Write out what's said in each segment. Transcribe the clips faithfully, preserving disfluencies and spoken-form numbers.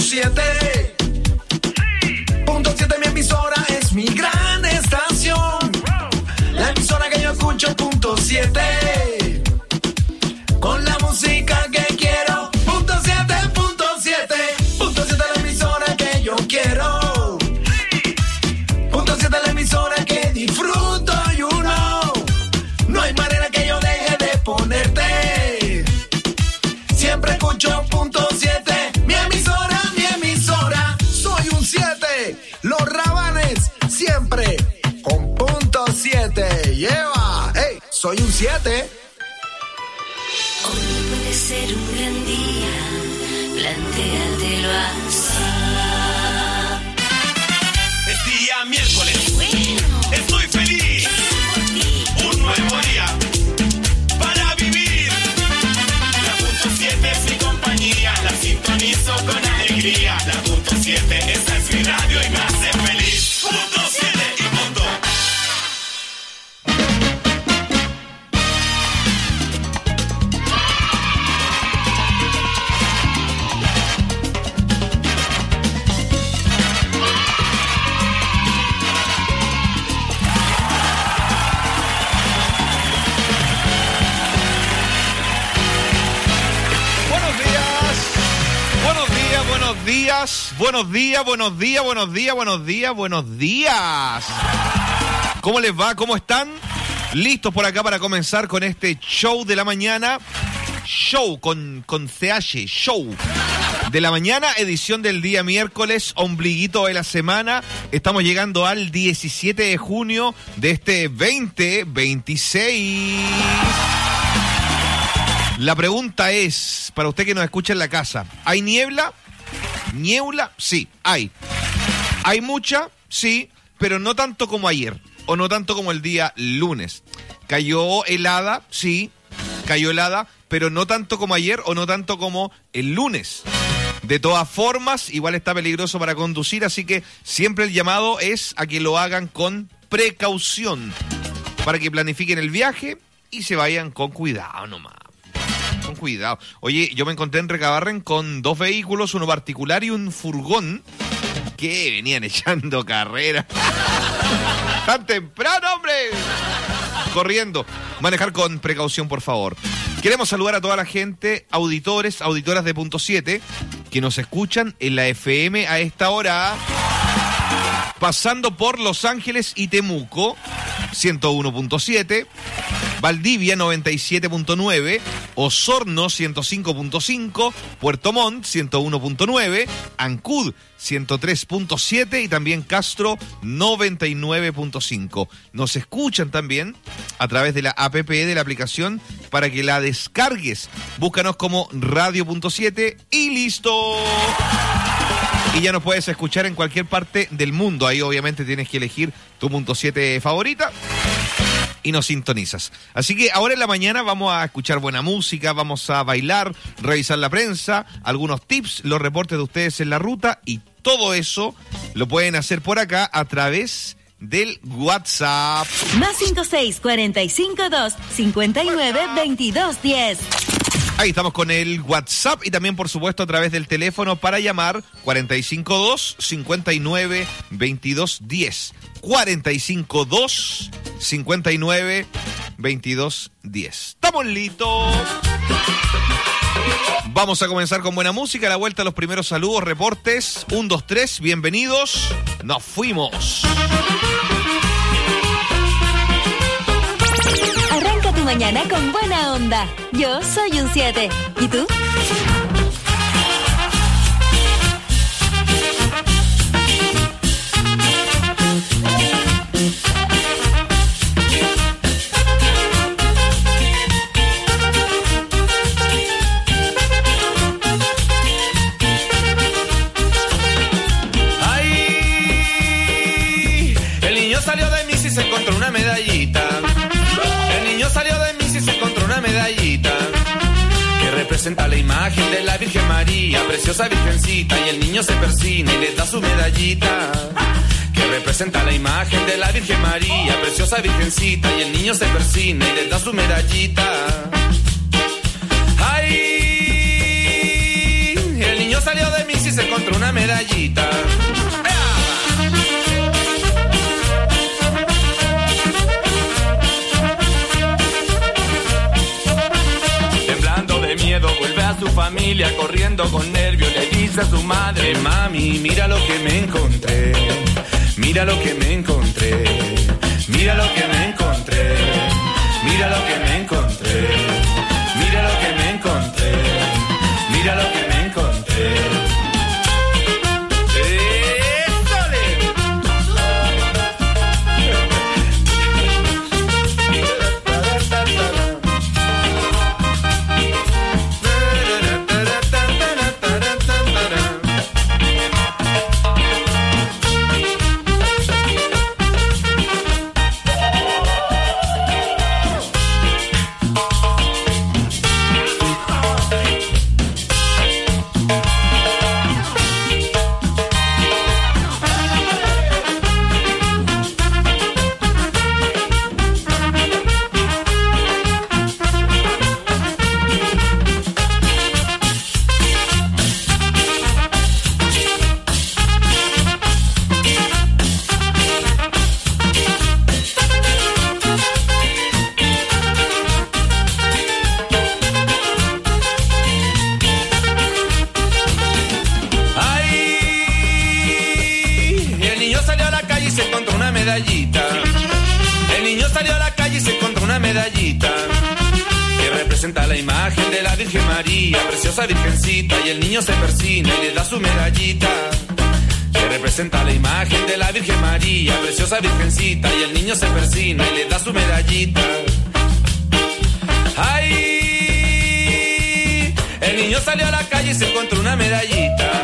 siete. Punto siete, mi emisora es mi gran estación. La emisora que yo escucho, punto siete. Con la música que quiero, punto siete, punto siete. Punto siete, la emisora que yo quiero. Punto siete, la emisora que disfruto, you know. No hay manera que yo deje de ponerte. Siempre escucho punto siete. Mi emisora, mi emisora. Soy un siete. Los Rabanes siempre con punto siete. Lleva. Hey, soy un siete. Hoy puede ser un gran día, plantéatelo así. Es día miércoles, bueno, estoy feliz, un nuevo día para vivir. La punto siete es mi compañía, la sintonizo con alegría. La punto siete, esa es mi radio y me hace feliz. Punto siete y punto. Buenos días, buenos días, buenos días, buenos días, buenos días, buenos días. ¿Cómo les va? ¿Cómo están? ¿Listos por acá para comenzar con este show de la mañana? Show con, con C H, show de la mañana, edición del día miércoles, ombliguito de la semana. Estamos llegando al diecisiete de junio de este veinte veintiséis. La pregunta es, para usted que nos escucha en la casa, ¿hay niebla? ¿Niebla? Sí, hay. ¿Hay mucha? Sí, pero no tanto como ayer, o no tanto como el día lunes. ¿Cayó helada? Sí, cayó helada, pero no tanto como ayer, o no tanto como el lunes. De todas formas, igual está peligroso para conducir, así que siempre el llamado es a que lo hagan con precaución, para que planifiquen el viaje y se vayan con cuidado nomás. Con cuidado. Oye, yo me encontré en Recabarren con dos vehículos, uno particular y un furgón, que venían echando carrera. ¡Tan temprano, hombre! Corriendo. Manejar con precaución, por favor. Queremos saludar a toda la gente, auditores, auditoras de Punto siete, que nos escuchan en la F M a esta hora, pasando por Los Ángeles y Temuco, ciento uno punto siete, Valdivia noventa y siete punto nueve, Osorno ciento cinco punto cinco, Puerto Montt ciento uno punto nueve, Ancud ciento tres punto siete y también Castro noventa y nueve punto cinco. Nos escuchan también a través de la app de la aplicación para que la descargues. Búscanos como Radio punto siete y listo. Y ya nos puedes escuchar en cualquier parte del mundo. Ahí obviamente tienes que elegir tu punto siete favorita y nos sintonizas. Así que ahora en la mañana vamos a escuchar buena música, vamos a bailar, revisar la prensa, algunos tips, los reportes de ustedes en la ruta, y todo eso lo pueden hacer por acá a través del WhatsApp. Más cinco seis cuatro cinco dos cinco nueve veintidós diez. Ahí estamos con el WhatsApp y también, por supuesto, a través del teléfono para llamar cuarenta y cinco dos cincuenta y nueve veintidós diez. cuarenta y cinco dos cincuenta y nueve veintidós diez. ¡Estamos listos! Vamos a comenzar con buena música. A la vuelta, los primeros saludos, reportes. Un, dos, tres, bienvenidos. Nos fuimos. Arranca tu mañana con buena onda. Yo soy un siete. ¿Y tú? Se encontró una medallita. El niño salió de mí y se encontró una medallita que representa la imagen de la Virgen María, preciosa virgencita, y el niño se persina y le da su medallita que representa la imagen de la Virgen María, preciosa virgencita, y el niño se persina y le da su medallita. Ay, el niño salió de mí y se encontró una medallita. Temblando de miedo vuelve a su familia, corriendo con nervios le dice a su madre: mami, mira lo que me encontré, mira lo que me encontré, mira lo que me encontré, mira lo que me encontré, mira lo que me encontré, mira lo que me encontré. El niño salió a la calle y se encontró una medallita que representa la imagen de la Virgen María, preciosa virgencita, y el niño se persina y le da su medallita que representa la imagen de la Virgen María, preciosa virgencita, y el niño se persina y le da su medallita. ¡Ay! El niño salió a la calle y se encontró una medallita.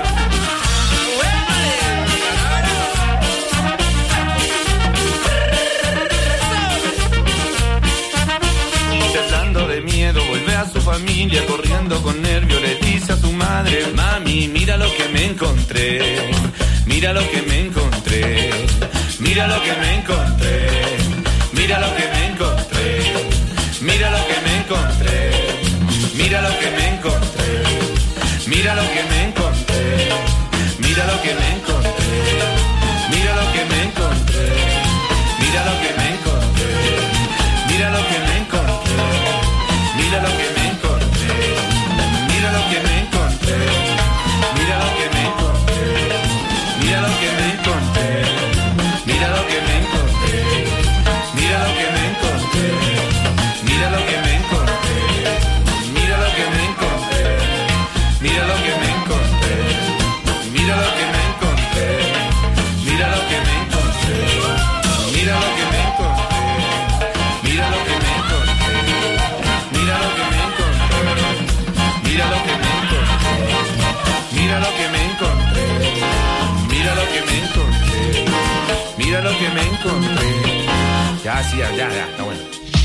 De miedo vuelve a su familia, corriendo con nervio le dice a su madre: mami, mira lo que me encontré, mira lo que me encontré, mira lo que me encontré, mira lo que me encontré, mira lo que me encontré, mira lo que me encontré, mira lo que me encontré, mira lo que me encontré, mira lo que me encontré, mira lo que me encontré, mira lo que me encontré. Mira lo que me encontré, mira lo que me encontré, mira lo que me encontré, mira lo que me encontré, mira lo que me encontré, mira lo que me encontré, mira lo que me encontré, mira lo que me encontré, mira lo que me encontré, mira lo que me encontré, mira lo que me encontré, mira lo que me encontré, mira lo que me encontré. Mira lo que me encontré, mira lo que me encontré, mira lo que me encontré, mira lo que me encontré, mira lo que me encontré. Ya, sí, ya, ya, ya, está bueno.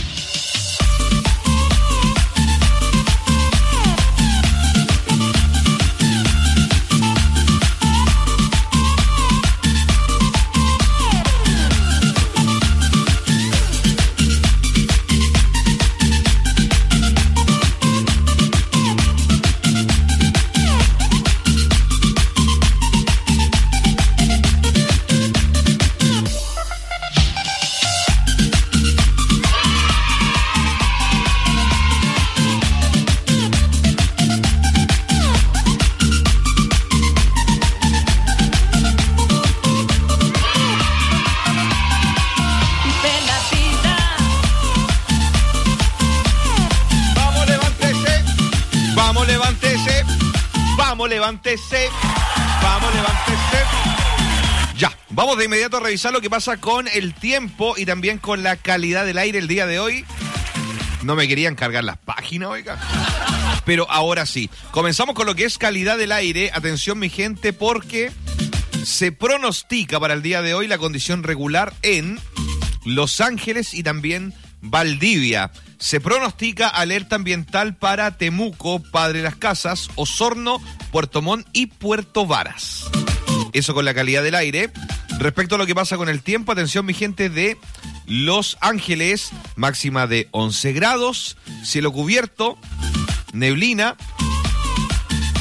Levántese, vamos, levántese. Ya, vamos de inmediato a revisar lo que pasa con el tiempo y también con la calidad del aire el día de hoy. No me querían cargar las páginas, oiga. Pero ahora sí. Comenzamos con lo que es calidad del aire. Atención, mi gente, porque se pronostica para el día de hoy la condición regular en Los Ángeles y también Valdivia. Se pronostica alerta ambiental para Temuco, Padre Las Casas, Osorno, Puerto Montt y Puerto Varas. Eso con la calidad del aire. Respecto a lo que pasa con el tiempo, atención mi gente de Los Ángeles, máxima de once grados, cielo cubierto, neblina,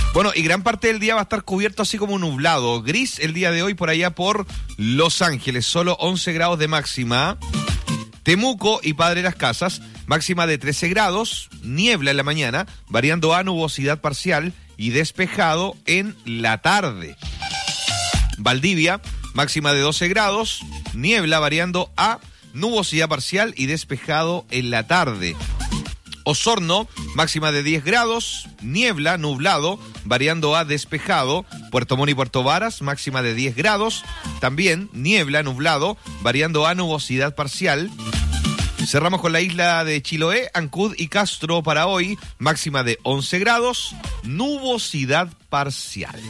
Bueno, y gran parte del día va a estar cubierto así como nublado. Gris el día de hoy por allá por Los Ángeles, solo once grados de máxima. Temuco y Padre Las Casas, máxima de trece grados, niebla en la mañana, variando a nubosidad parcial y despejado en la tarde. Valdivia, máxima de doce grados, niebla variando a nubosidad parcial y despejado en la tarde. Osorno, máxima de diez grados, niebla, nublado, variando a despejado. Puerto Montt y Puerto Varas, máxima de diez grados, también niebla, nublado, variando a nubosidad parcial. Cerramos con la isla de Chiloé, Ancud y Castro para hoy, máxima de once grados, nubosidad parcial.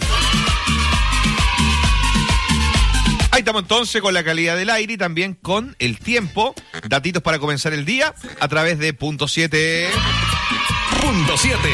Ahí estamos entonces con la calidad del aire y también con el tiempo. Datitos para comenzar el día a través de Punto siete. Punto siete.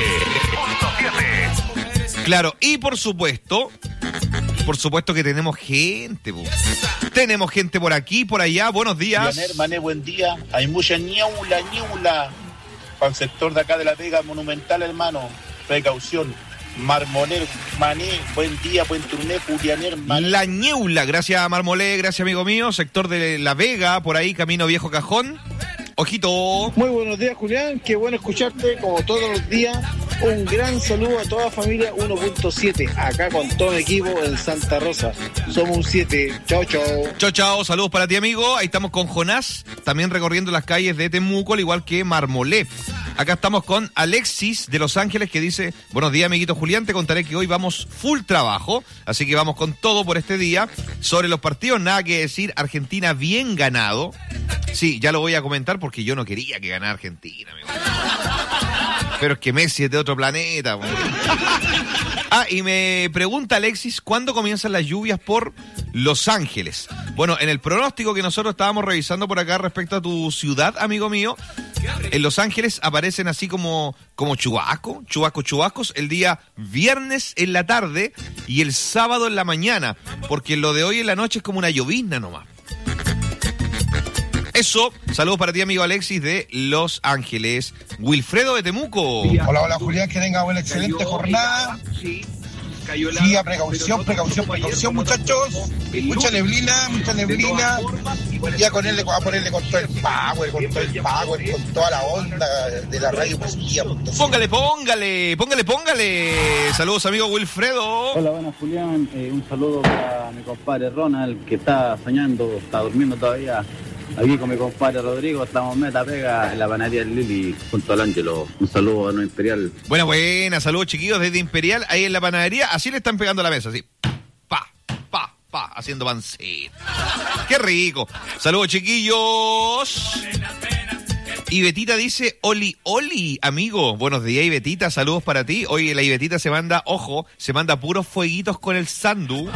Claro, y por supuesto, por supuesto que tenemos gente. Po. Tenemos gente por aquí, por allá. Buenos días. Leonel, Mané, buen día. Hay mucha ñeula, ñeula. Para el sector de acá de La Vega, Monumental, hermano. Precaución. Marmoler, Mané, buen día, buen turné, Julianer, Mané. La Ñeula, gracias Marmolé, gracias amigo mío, sector de La Vega, por ahí, camino Viejo Cajón. Ojito. Muy buenos días, Julián, qué bueno escucharte como todos los días. Un gran saludo a toda familia uno punto siete, acá con todo el equipo en Santa Rosa. Somos un siete, chao, chao. Chao, chao, saludos para ti amigo. Ahí estamos con Jonás, también recorriendo las calles de Temuco, al igual que Marmolé. Acá estamos con Alexis de Los Ángeles que dice, buenos días amiguito Julián, te contaré que hoy vamos full trabajo, así que vamos con todo por este día. Sobre los partidos, nada que decir, Argentina bien ganado. Sí, ya lo voy a comentar porque yo no quería que ganara Argentina, amigo. Pero es que Messi es de otro planeta. Güey. Ah, y me pregunta Alexis, ¿cuándo comienzan las lluvias por Los Ángeles? Bueno, en el pronóstico que nosotros estábamos revisando por acá respecto a tu ciudad, amigo mío, en Los Ángeles aparecen así como, como chubasco, chubasco, chubascos, el día viernes en la tarde y el sábado en la mañana, porque lo de hoy en la noche es como una llovizna nomás. Eso, saludos para ti, amigo Alexis de Los Ángeles. Wilfredo de Temuco. Hola, hola, Julián, que tenga una excelente jornada. Sí, a precaución, precaución, precaución, muchachos. Mucha neblina, mucha neblina. Ya con él, a ponerle con todo el power, con todo el power, con toda la onda de la radio positiva. Póngale, póngale, póngale, póngale. Saludos, amigo Wilfredo. Hola, buenas, Julián. Eh, un saludo para mi compadre Ronald, que está soñando, está durmiendo todavía. Aquí con mi compadre Rodrigo, estamos meta pega en la panadería del Lili junto al Ángelo. Un saludo a No Imperial. Buena, buena, saludos chiquillos desde Imperial, ahí en la panadería, así le están pegando a la mesa, así. Pa, pa, pa, haciendo panceta. Qué rico. Saludos chiquillos. Y Betita dice, oli, oli, amigo. Buenos días, Betita, saludos para ti. Oye, la Betita se manda, ojo, se manda puros fueguitos con el sandu.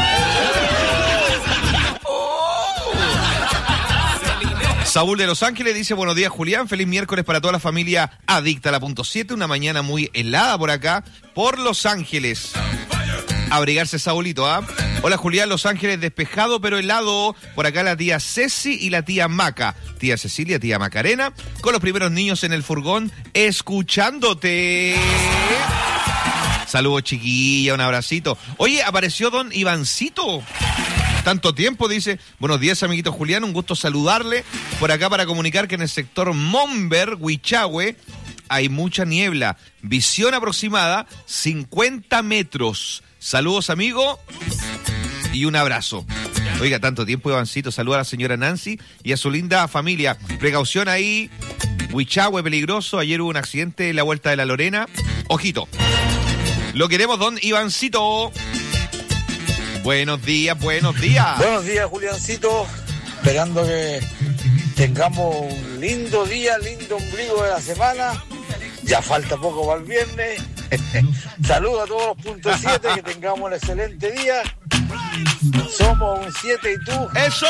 Saúl de Los Ángeles dice, buenos días Julián, feliz miércoles para toda la familia adicta a la punto siete, una mañana muy helada por acá, por Los Ángeles. Abrigarse Saúlito, ¿ah? ¿eh? Hola Julián, Los Ángeles despejado pero helado, por acá la tía Ceci y la tía Maca, tía Cecilia, tía Macarena, con los primeros niños en el furgón, escuchándote. Saludos chiquilla, un abracito. Oye, apareció don Ivancito. Tanto tiempo, dice, buenos días amiguito Julián, un gusto saludarle por acá para comunicar que en el sector Momber, Huichahue, hay mucha niebla, visión aproximada cincuenta metros. Saludos amigo y un abrazo. Oiga, tanto tiempo Ivancito, saluda a la señora Nancy y a su linda familia. Precaución ahí, Huichahue peligroso, ayer hubo un accidente en la Vuelta de la Lorena. Ojito, lo queremos don Ivancito. Buenos días, buenos días. Buenos días, Juliancito. Esperando que tengamos un lindo día, lindo ombligo de la semana. Ya falta poco para el viernes. Saludos a todos los puntos siete, que tengamos un excelente día. Somos un siete y tú. ¡Eso!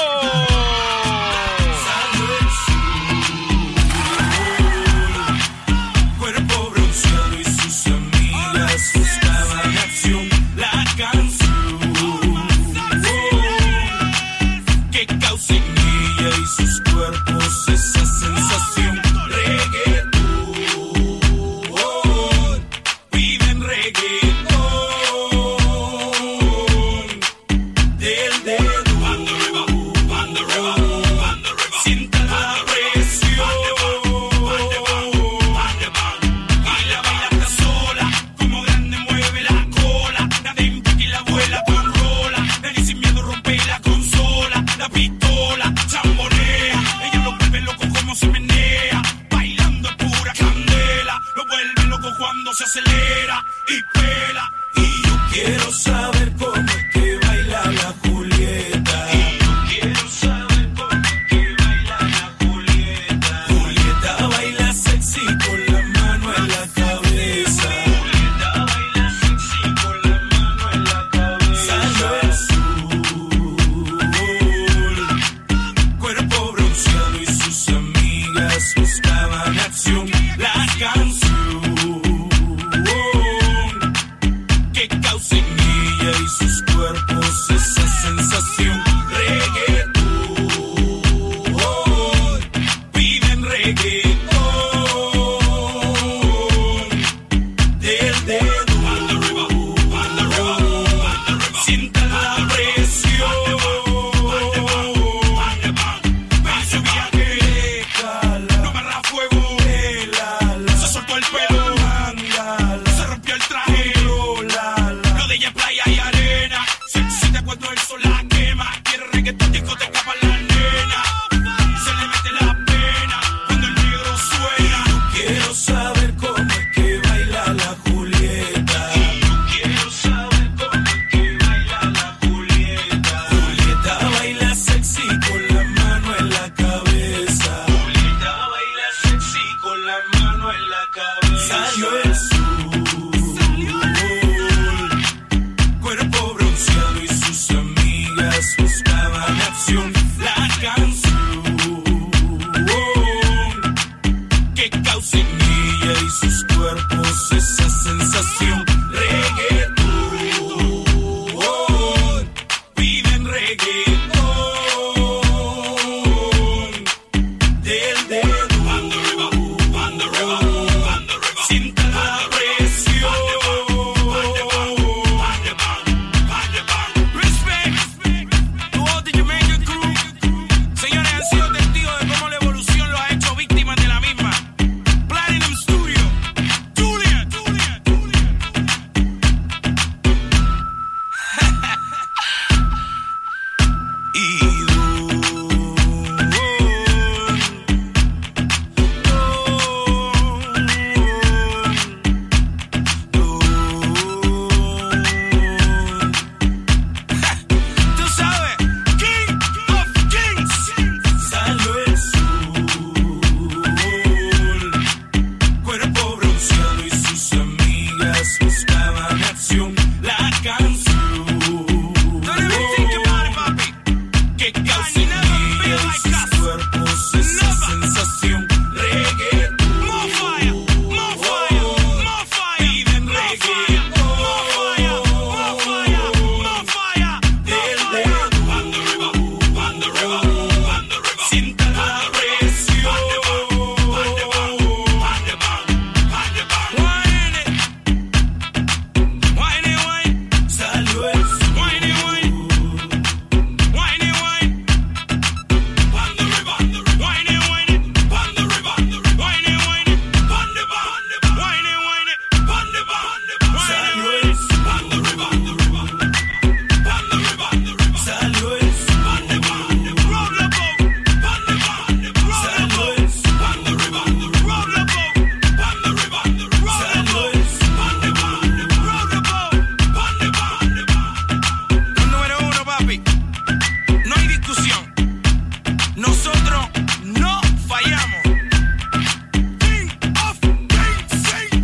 Cuerpo bronceado y sus amigas buscaban acción. La canción y sus cuerpos esa sensación. Reggaetón, viven reggaetón. entera y pela. Y yo quiero saber cómo es que baila la Julieta. Y yo quiero saber cómo es que baila la Julieta. Julieta baila sexy con la mano en la cabeza. Julieta baila sexy con la mano en la cabeza. Salió el sol, cuerpo bronceado y sus amigas buscaban acción. La canción que causa en ella y sus cuerpos esa sensación. Reggaetón, piden reggaetón. Del dedo, sientan la presión. Ven su viaje, no me arra fuego. Se soltó el pelo, se rompió el traje. Lo de ella es playa y arena. Se excita cuando el sol la quema. Quiere reggaetón, discoteca para la nena. Se le mete la pena cuando el negro suena. Yo quiero saber cómo es que baila la Julieta. Yo quiero saber cómo es que baila la Julieta. Julieta baila sexy con la mano en la cabeza. Julieta baila sexy con la mano en la cabeza. Salió el cuerpo bronceado y sus amigas buscaban acción. La canción que causa en ella y sus cuerpos esa sensación. Reggaetón, piden reggaetón. Del dedo, sienta la presión. Respect, to all the Jamaican crew. Señores, han sido testigos de cómo la evolución los ha hecho víctimas de la misma. Platinum Studio, Julia, Julia, Julia. Y tú sabes, King of Kings. Salió el sol, cuerpo bronceado y sus amigas buscaban acción. La canción que causa en ella y sus cuerpos esa sensación. Reggaetón, more fire, more fire, more fire. Piden reggaetón, more fire, more fire, more fire. Del dedo, sienta la presión. Wine it, wine it, wine. Salió el sol. Wine it, wine. Wine it, wine. Wine it, wine it. Wine it, wine it. Wine it, wine it. Wine it, wine it. Salió el sol. Salió el sol. Roll the boat. Salió el sol. Roll the boat. Salió el sol. Roll the boat. Número uno, papi. No hay discusión. Nosotros no fallamos. King of Kings.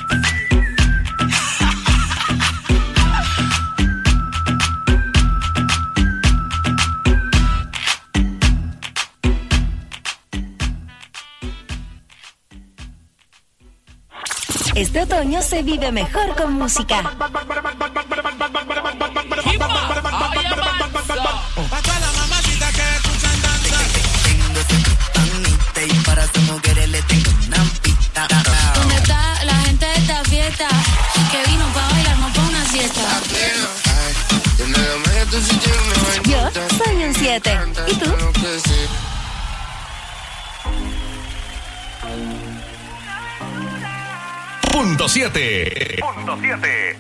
Este otoño se vive mejor con música. Pa' toda la mamacita que escuchan danza. Y para sus mujeres le tengo una pista. ¿Dónde está la gente de esta fiesta? Que vino pa' bailar, no pa' una siesta. Yo soy un siete. ¿Y tú? Punto siete. Punto siete.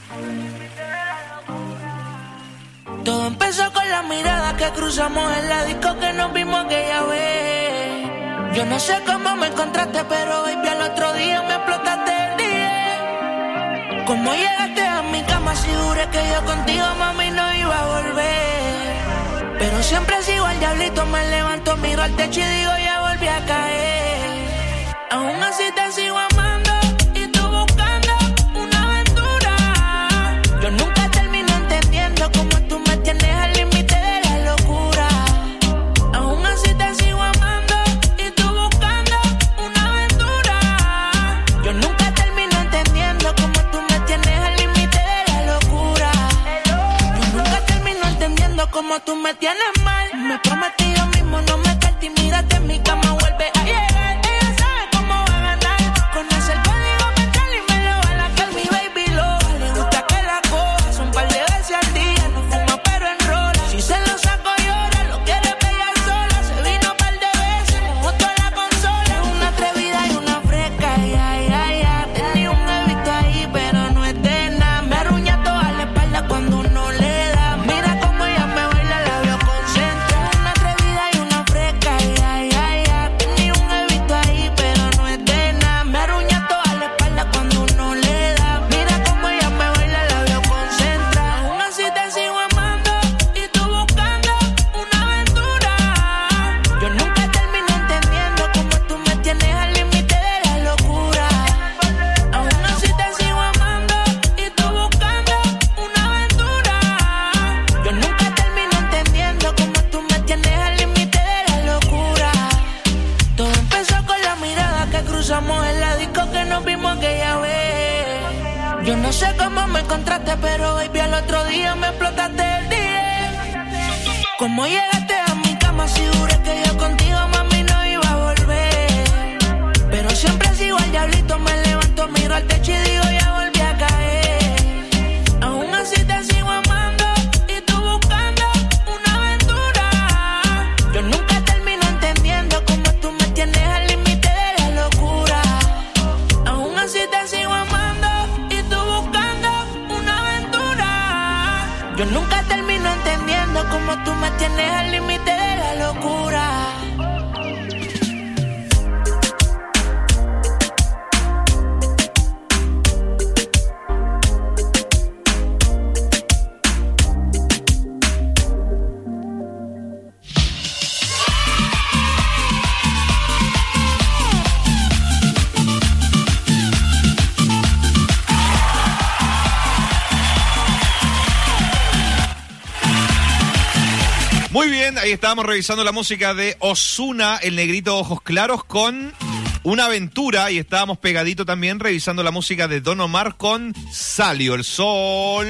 Todo empezó con la mirada que cruzamos en la disco que nos vimos aquella vez. Yo no sé cómo me encontraste, pero baby al otro día me explotaste el día. Como llegaste a mi cama, si juré que yo contigo, mami, no iba a volver. Pero siempre sigo al diablito, me levanto, miro al techo y digo, ya volví a caer. Aún así te sigo amando y tú buscando una aventura. Yo nunca termino entendiendo cómo tú me tienes al límite de la locura. Aún así te sigo amando y tú buscando una aventura. Yo nunca termino entendiendo cómo tú me tienes al límite de la locura. Yo nunca termino entendiendo cómo tú me tienes mal. Me prometí yo mismo no meterte y mírate en mi cama, vuelve a llegar. No sé cómo me encontraste, pero baby, al otro día me explotaste el día. Como llegaste a mi cama, si juré que yo contigo, mami, no iba a volver. Pero siempre sigo al diablito, me levanto, miro al techo y digo, ya volví a caer. Aún así te sigo amando y tú buscando una aventura. Yo nunca termino entendiendo cómo tú me tienes al límite de la locura. Aún así te sigo amando. Yo nunca termino entendiendo cómo tú me tienes al límite de la locura. Muy bien, ahí estábamos revisando la música de Ozuna, el negrito ojos claros, con Una Aventura, y estábamos pegadito también revisando la música de Don Omar con Salió el Sol.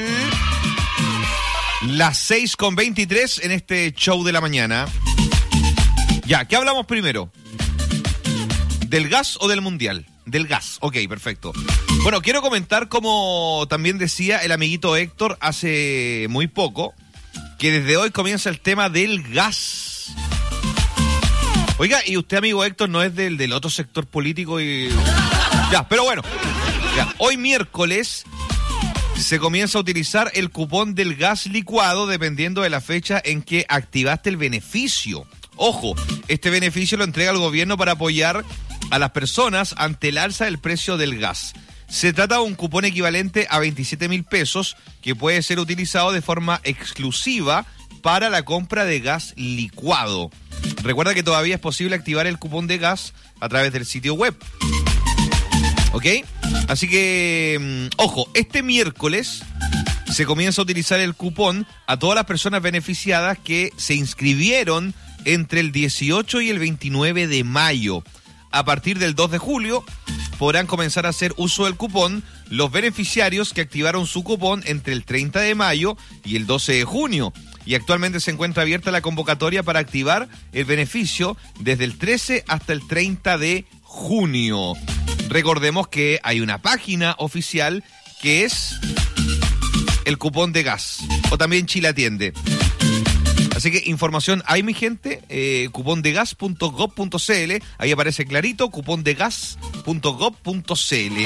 Las seis con veintitrés en este show de la mañana. Ya, ¿qué hablamos primero? ¿Del gas o del mundial? Del gas, ok, perfecto. Bueno, quiero comentar, como también decía el amiguito Héctor hace muy poco, que desde hoy comienza el tema del gas. Oiga, y usted, amigo Héctor, no es del, del otro sector político y... Ya, pero bueno. Ya, hoy miércoles se comienza a utilizar el cupón del gas licuado dependiendo de la fecha en que activaste el beneficio. Ojo, este beneficio lo entrega el gobierno para apoyar a las personas ante el alza del precio del gas. Se trata de un cupón equivalente a veintisiete mil pesos que puede ser utilizado de forma exclusiva para la compra de gas licuado. Recuerda que todavía es posible activar el cupón de gas a través del sitio web. ¿Ok? Así que, ojo, este miércoles se comienza a utilizar el cupón a todas las personas beneficiadas que se inscribieron entre el dieciocho y el veintinueve de mayo. A partir del dos de julio podrán comenzar a hacer uso del cupón los beneficiarios que activaron su cupón entre el treinta de mayo y el doce de junio. Y actualmente se encuentra abierta la convocatoria para activar el beneficio desde el trece hasta el treinta de junio. Recordemos que hay una página oficial que es el cupón de gas, o también Chile Atiende. Así que información hay, mi gente, eh, cupón de gas punto gob punto cl, ahí aparece clarito, cupón de gas punto gob punto cl.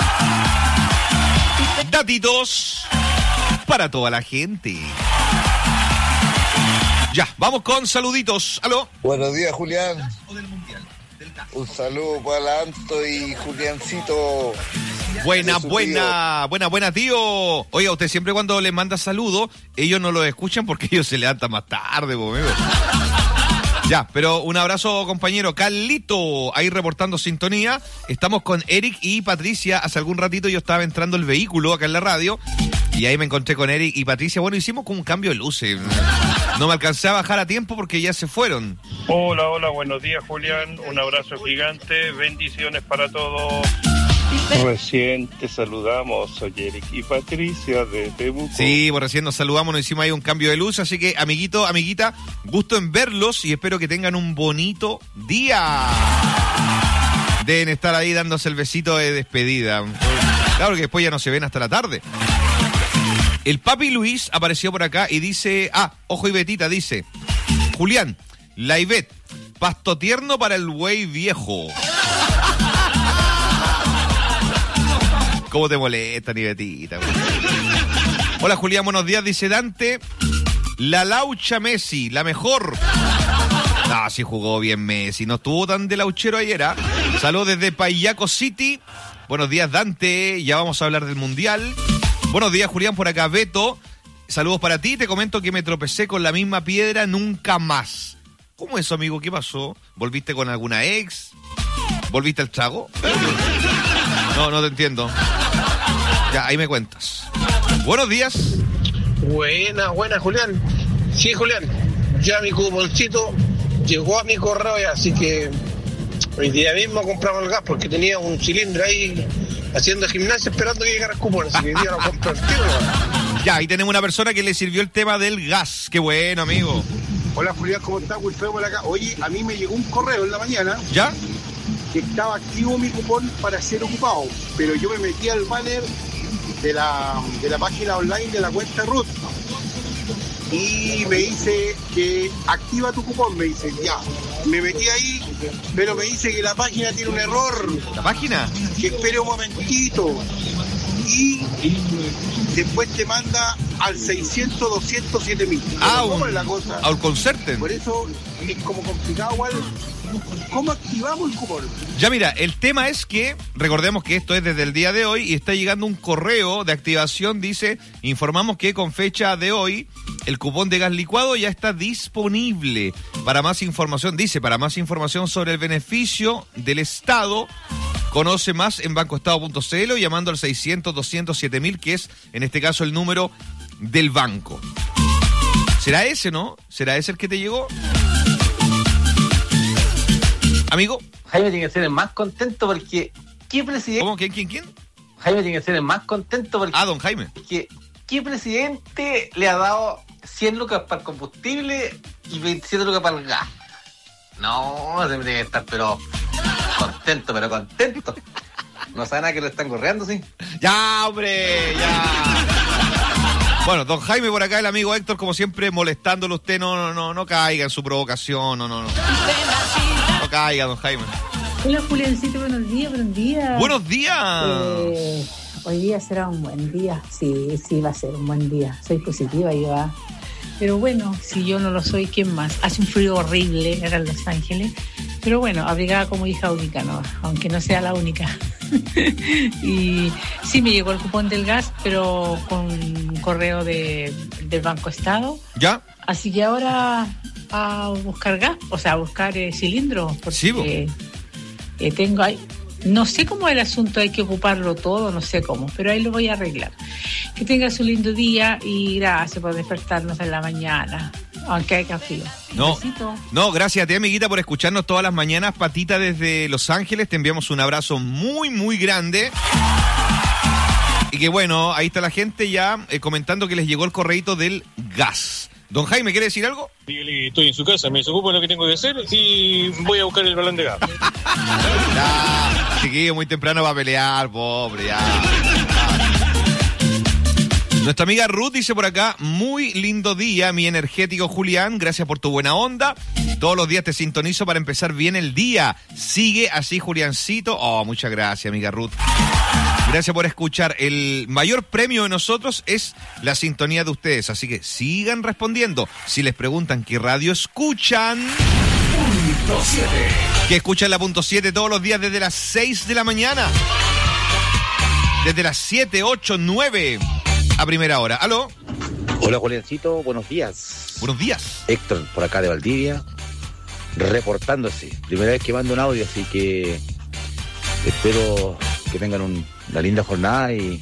Datitos para toda la gente. Ya, vamos con saluditos. Aló. Buenos días, Julián. Un saludo para la Anto y Juliancito. Buena, buena, buena, buena, tío. Oiga, usted siempre cuando le manda saludos, ellos no lo escuchan porque ellos se levantan más tarde, po, amigo. Ya, pero un abrazo, compañero. Carlito, ahí reportando sintonía. Estamos con Eric y Patricia. Hace algún ratito yo estaba entrando el vehículo acá en la radio y ahí me encontré con Eric y Patricia. Bueno, hicimos como un cambio de luces. No me alcancé a bajar a tiempo porque ya se fueron. Hola, hola, buenos días, Julián. Un abrazo gigante. Bendiciones para todos. Recién te saludamos, soy Eric y Patricia de Temuco. Sí, pues recién nos saludamos, nos hicimos ahí un cambio de luz, así que amiguito, amiguita, gusto en verlos y espero que tengan un bonito día. Deben estar ahí dándose el besito de despedida. Claro que después ya no se ven hasta la tarde. El papi Luis apareció por acá y dice, ah, ojo y Betita, dice, Julián, la Ivette, pasto tierno para el güey viejo. ¿Cómo te molesta, ni Betita? Hola, Julián, buenos días, dice Dante. La Laucha Messi, la mejor. Ah, sí jugó bien Messi, no estuvo tan de lauchero ayer, ¿eh? Saludos desde Payaco City. Buenos días, Dante, ya vamos a hablar del Mundial. Buenos días, Julián, por acá, Beto. Saludos para ti, te comento que me tropecé con la misma piedra nunca más. ¿Cómo eso, amigo? ¿Qué pasó? ¿Volviste con alguna ex? ¿Volviste al trago? No, no te entiendo. Ya, ahí me cuentas. Buenos días. Buena, buena, Julián. Sí, Julián, ya mi cuponcito llegó a mi correo ya, así que hoy día mismo compramos el gas porque tenía un cilindro ahí haciendo gimnasia esperando que llegara el cupón, así que hoy día lo compré el tiro. Ya, ahí tenemos una persona que le sirvió el tema del gas. Qué bueno, amigo. Hola, Julián, ¿cómo estás? Wilfredo por acá. Oye, a mí me llegó un correo en la mañana. ¿Ya? Que estaba activo mi cupón para ser ocupado, pero yo me metí al banner de la, de la página online de la cuenta Ruth y me dice que activa tu cupón, me dice, ya, me metí ahí, pero me dice que la página tiene un error. ¿La página? Que espere un momentito y después te manda al seiscientos, doscientos, siete mil. Ah, ¿Cómo un, es la cosa? Al concerten. Por eso es como complicado igual. ¿Cómo activamos el cupón? Ya mira, el tema es que, recordemos que esto es desde el día de hoy y está llegando un correo de activación, dice, informamos que con fecha de hoy el cupón de gas licuado ya está disponible. Para más información, dice, para más información sobre el beneficio del Estado, conoce más en bancoestado punto c l o llamando al seiscientos, doscientos, siete mil, que es en este caso el número del banco. ¿Será ese, no? ¿Será ese el que te llegó? Amigo. Jaime tiene que ser el más contento porque ¿qué presidente? ¿Cómo? ¿Quién, quién, quién? Jaime tiene que ser el más contento porque... Ah, don Jaime. Que, ¿qué presidente le ha dado cien lucas para el combustible y veintisiete lucas para el gas? No, se tiene que estar pero contento, pero contento. No sabe nada que lo están correando, ¿sí? Ya, hombre, ya. Bueno, don Jaime por acá, el amigo Héctor, como siempre, molestándolo a usted. No, no, no, no caiga en su provocación, no, no, no. No caiga, don Jaime. Hola, Juliancito, buenos días, buenos días. ¡Buenos días! Eh, hoy día será un buen día. Sí, sí, va a ser un buen día. Soy positiva y va. Pero bueno, si yo no lo soy, ¿quién más? Hace un frío horrible acá en Los Ángeles. Pero bueno, abrigada como hija única, ¿no? Aunque no sea la única. Y sí, me llegó el cupón del gas, pero con un correo de, del Banco Estado. ¿Ya? Así que ahora a buscar gas, o sea, a buscar eh, cilindros. Porque sí, eh, tengo ahí. No sé cómo es el asunto, hay que ocuparlo todo, no sé cómo, pero ahí lo voy a arreglar. Que tenga su lindo día y gracias por despertarnos en la mañana, aunque haya frío. No, no, gracias a ti, amiguita, por escucharnos todas las mañanas. Patita desde Los Ángeles, te enviamos un abrazo muy, muy grande. Y que bueno, ahí está la gente ya eh, comentando que les llegó el correíto del gas. Don Jaime, ¿quiere decir algo? Estoy en su casa, me desocupo de lo que tengo que hacer y voy a buscar el balón de gas. Ya, chiquillo, muy temprano va a pelear, pobre, ya. Nuestra amiga Ruth dice por acá, muy lindo día, mi energético Julián, gracias por tu buena onda. Todos los días te sintonizo para empezar bien el día. Sigue así, Juliancito. Oh, muchas gracias, amiga Ruth. Gracias por escuchar. El mayor premio de nosotros es la sintonía de ustedes, así que sigan respondiendo. Si les preguntan qué radio escuchan... Punto siete. Que escuchan la Punto siete todos los días desde las seis de la mañana. Desde las siete, ocho, nueve a primera hora. ¿Aló? Hola, Juliancito, buenos días. Buenos días. Héctor, por acá de Valdivia, reportándose. Primera vez que mando un audio, así que espero que tengan un, una linda jornada y,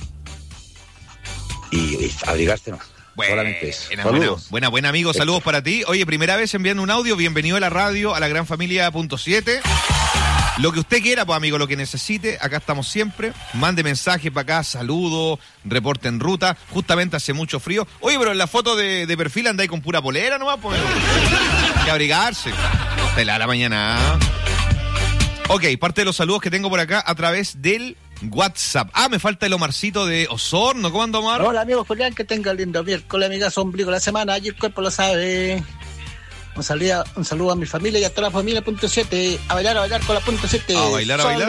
y, y abrigarse más. Buena, solamente eso. Buena, Saludos. buena, buena amigo, saludos para ti. Oye, primera vez enviando un audio, bienvenido a la radio, a la gran familia punto siete. Lo que usted quiera, pues amigo, lo que necesite, acá estamos siempre. Mande mensaje para acá, saludo, reporte en ruta. Justamente hace mucho frío. Oye, pero en la foto de, de perfil andáis con pura polera nomás, pues. Hay que abrigarse. Pela la mañana. Ok, parte de los saludos que tengo por acá a través del WhatsApp. Ah, me falta el Omarcito de Osorno. ¿Cómo anda, Omar? Hola, amigo Julián, que tenga el lindo miércoles, amigas, ombligo la semana. Allí el cuerpo lo sabe. Un saludo, un saludo a mi familia y a toda la familia punto siete. A bailar, a bailar con la punto siete. A bailar, a bailar.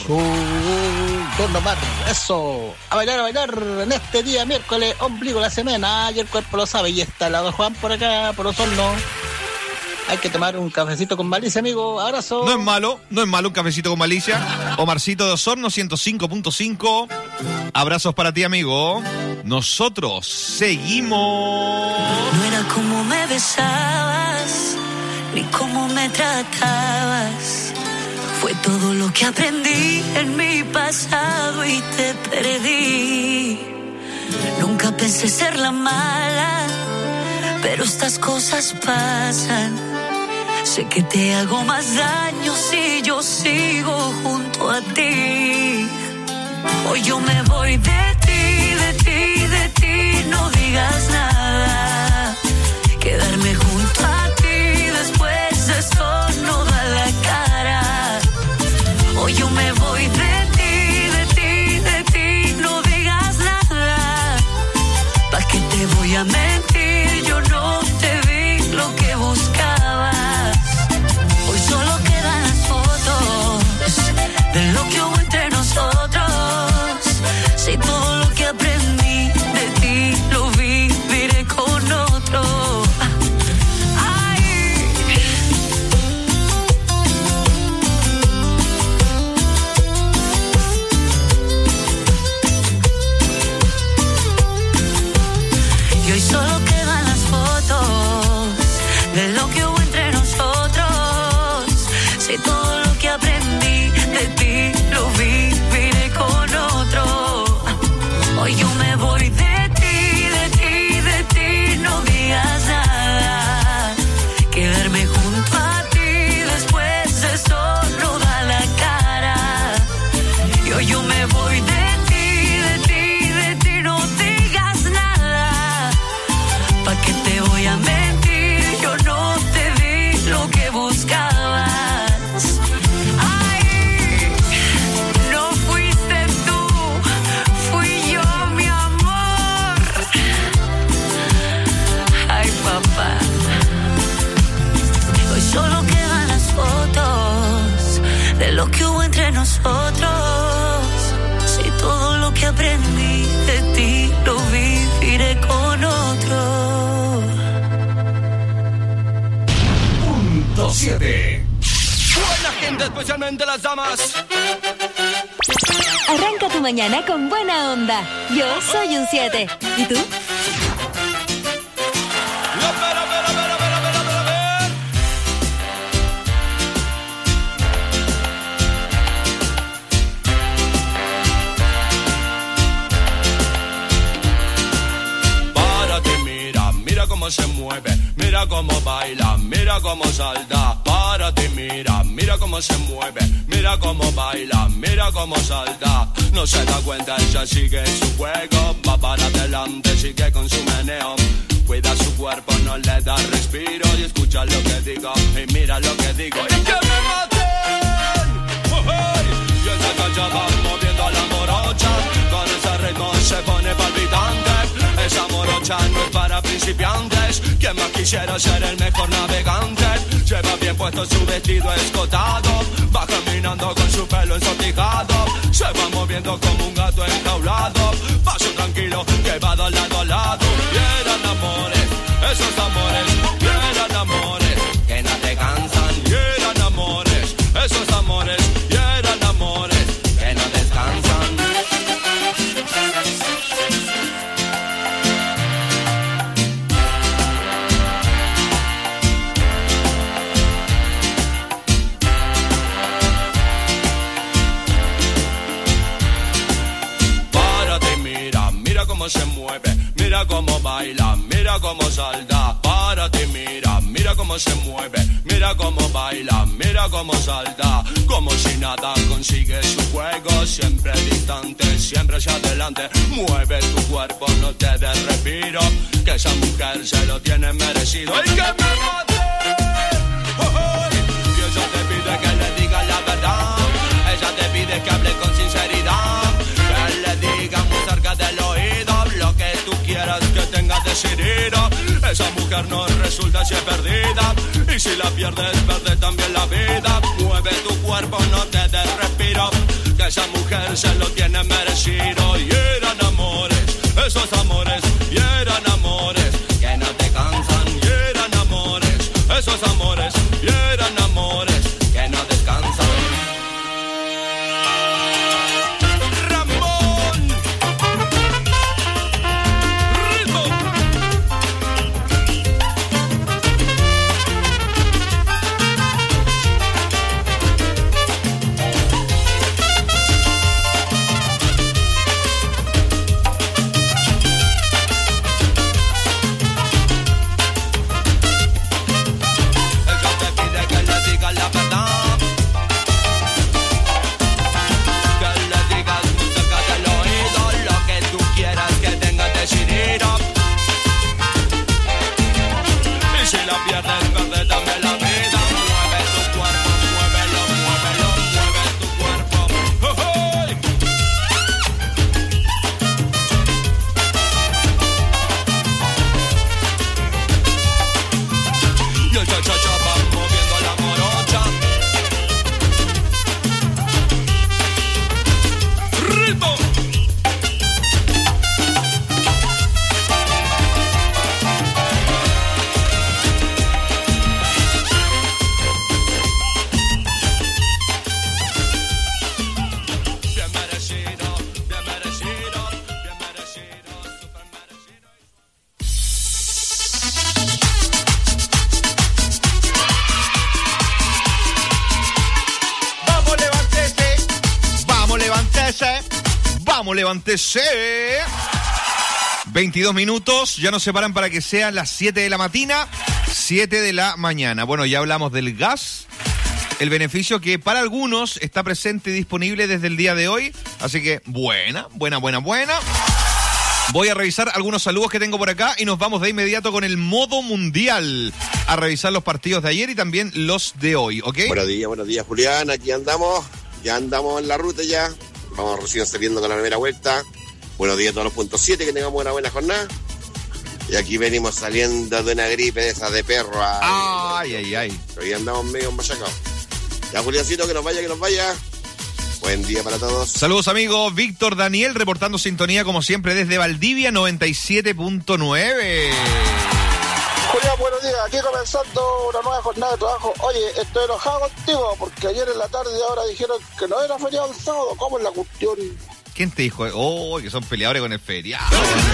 Don Omar, eso. A bailar, a bailar en este día miércoles, ombligo la semana. Y el cuerpo lo sabe. Y está el lado Juan por acá, por Osorno. Hay que tomar un cafecito con malicia, amigo. Abrazo. No es malo, no es malo un cafecito con malicia. Omarcito de Osorno, ciento cinco punto cinco. Abrazos para ti, amigo. Nosotros seguimos. No era como me besabas, ni cómo me tratabas. Fue todo lo que aprendí en mi pasado y te perdí. Nunca pensé ser la mala, pero estas cosas pasan. Sé que te hago más daño si yo sigo junto a ti. Hoy yo me voy de ti, de ti, de ti, no digas nada. Quedarme junto a ti después de esto no da la cara. Hoy yo me voy de ti, de ti, de ti, no digas nada. ¿Pa' qué te voy a mentir? Yo no te vi lo que buscabas. Hoy solo quedan las fotos de lo que hubo entre nosotros. Si todo lo que aprendí de ti lo viviré con otro. Ay. Y hoy solo quedan las fotos de lo que hubo entre nosotros. Si todo lo que aprendí de ti lo viviré con otro. Hoy yo me voy de ti, de ti, de ti, no digas nada. Quedarme junto a ti después de esto no da la cara. Y hoy yo me voy de ti, de ti, de ti, no digas nada. ¿Pa' qué te voy a mentir? Yo no te di lo que buscabas. Ay, no fuiste tú, fui yo, mi amor. Ay, papá. Hoy solo quedan las fotos de lo que hubo entre nosotros. Si todo lo que aprendí de ti lo viviré con otro. Punto siete. Buena gente, especialmente las damas. Arranca tu mañana con buena onda. Yo soy un siete. ¿Y tú? Párate, mira, mira cómo se mueve, mira cómo baila, mira cómo salta. Párate, mira, mira cómo se mueve, mira cómo baila, mira cómo salta. No se da cuenta, ella sigue en su juego, va para adelante, sigue con su meneo. Cuida su cuerpo, no le da respiro y escucha lo que digo y mira lo que digo. ¡Y que me maten! ¡Oh, hey! Y ella callada moviendo a la morocha, con ese ritmo se pone palpitante. Esa morocha no es para principiantes. Quien más quisiera ser el mejor navegante. Lleva bien puesto su vestido escotado, va caminando con su pelo ensortijado. Se va moviendo como un gato enjaulado. Paso tranquilo que va de lado a lado. Y eran amores, esos amores. Y eran amores que no te cansan. Y eran amores, esos amores. Y eran amores que no descansan. cómo se mueve, mira cómo baila, mira cómo salta. Para ti mira, mira cómo se mueve, mira cómo baila, mira cómo salta. Como si nada consigue su juego, siempre distante, siempre hacia adelante. Mueve tu cuerpo, no te des respiro, que esa mujer se lo tiene merecido. ¡Y que me mate! Oh, oh. Y ella te pide que le diga la verdad, ella te pide que hable con sinceridad, que le diga muy cerca del oído lo que tú quieras que tenga decidido. Esa mujer no resulta si es perdida, y si la pierdes, pierde también la vida. Mueve tu cuerpo, no te des respiro, que esa mujer se lo tiene merecido. Y eran amores, esos amores, y eran amores que no te cansan. Y eran amores, esos amores, y eran amores que no descansan. Levántese. veintidós minutos, ya nos separan para que sean las siete de la mañana, siete de la mañana. Bueno, ya hablamos del gas, el beneficio que para algunos está presente y disponible desde el día de hoy. Así que buena, buena, buena, buena. Voy a revisar algunos saludos que tengo por acá y nos vamos de inmediato con el modo mundial a revisar los partidos de ayer y también los de hoy, ¿ok? Buenos días, buenos días, Julián. Aquí andamos, ya andamos en la ruta ya. Vamos recién saliendo con la primera vuelta. Buenos días a todos los puntos siete, que tengamos una buena jornada. Y aquí venimos saliendo de una gripe de esas de perro. Ay, ay, ay. Hoy andamos medio machacados. Ya, Juliancito, que nos vaya, que nos vaya. Buen día para todos. Saludos, amigos. Víctor Daniel, reportando sintonía, como siempre, desde Valdivia, noventa y siete punto nueve. Julián, buenos días. Aquí comenzando una nueva jornada de trabajo. Oye, estoy enojado contigo porque ayer en la tarde y ahora dijeron que no era feriado el sábado. ¿Cómo es la cuestión? ¿Quién te dijo? Oh, que son peleadores con el feriado.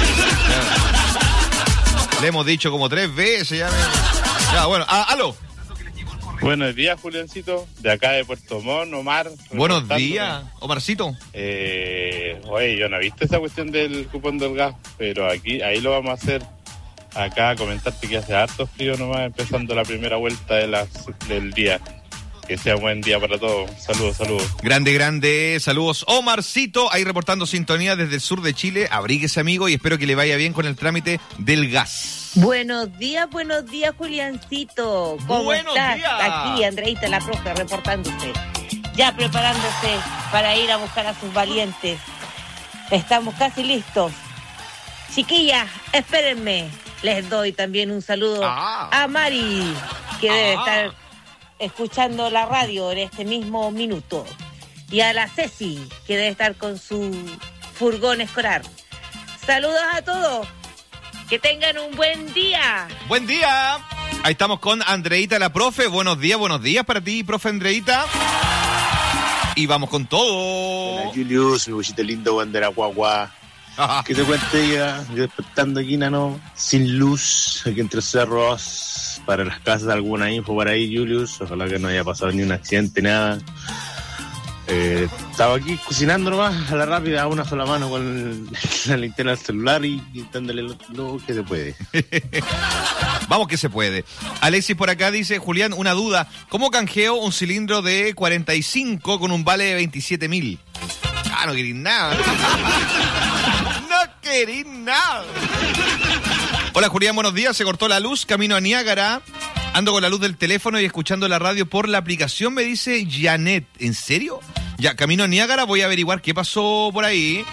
Le hemos dicho como tres veces ya. Me... Ya, bueno, ah, aló. Buenos días, Juliancito. De acá de Puerto Montt, Omar. Buenos días, Omarcito. Eh, oye, yo no he visto esa cuestión del cupón del gas, pero aquí, ahí lo vamos a hacer. Acá comentarte que hace harto frío nomás, empezando la primera vuelta de las, del día. Que sea buen día para todos. Saludos, saludos. Grande, grande. Saludos, Omarcito. Ahí reportando sintonía desde el sur de Chile. Abríguese, amigo, y espero que le vaya bien con el trámite del gas. Buenos días, buenos días, Juliancito. ¿Cómo buenos estás? Días. Aquí, Andreita la profe, reportándose. Ya preparándose para ir a buscar a sus valientes. Estamos casi listos. Chiquillas, espérenme. Les doy también un saludo ah. a Mari, que ah. debe estar escuchando la radio en este mismo minuto. Y a la Ceci, que debe estar con su furgón escolar. Saludos a todos. Que tengan un buen día. Buen día. Ahí estamos con Andreita la profe. Buenos días, buenos días para ti, profe Andreita. Y vamos con todo. Hola, Julius, mi bochito lindo, bandera guagua. ¿Qué te cuento ya? Yo despertando aquí, nano, sin luz, aquí entre cerros, para las casas, alguna info por ahí, Julius. Ojalá que no haya pasado ni un accidente, nada. Eh, estaba aquí cocinando nomás a la rápida, a una sola mano con el, la linterna del celular y, y dándole lo, lo que se puede. Vamos que se puede. Alexis por acá dice, Julián, una duda. ¿Cómo canjeo un cilindro de cuarenta y cinco con un vale de veintisiete mil? Ah, no querís nada. No querís nada. Hola Julián, buenos días. Se cortó la luz, camino a Niágara. Ando con la luz del teléfono y escuchando la radio por la aplicación, me dice Janet. ¿En serio? Ya, camino a Niágara, voy a averiguar qué pasó por ahí.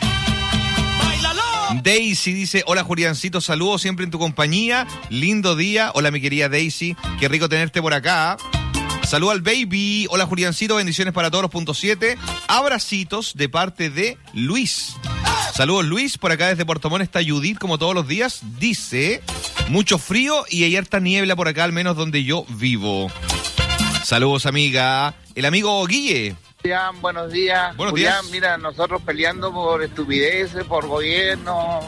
Daisy dice, hola Juliancito, saludos siempre en tu compañía. Lindo día. Hola mi querida Daisy, qué rico tenerte por acá. Saludos al baby. Hola Juliancito, bendiciones para todos los punto siete. Abracitos de parte de Luis. Saludos Luis, por acá desde Puerto Montt está Judith como todos los días. Dice, mucho frío y hay harta niebla por acá, al menos donde yo vivo. Saludos amiga. El amigo Guille. Julián, buenos días. Buenos Julián, días. mira, nosotros peleando por estupideces, por gobierno.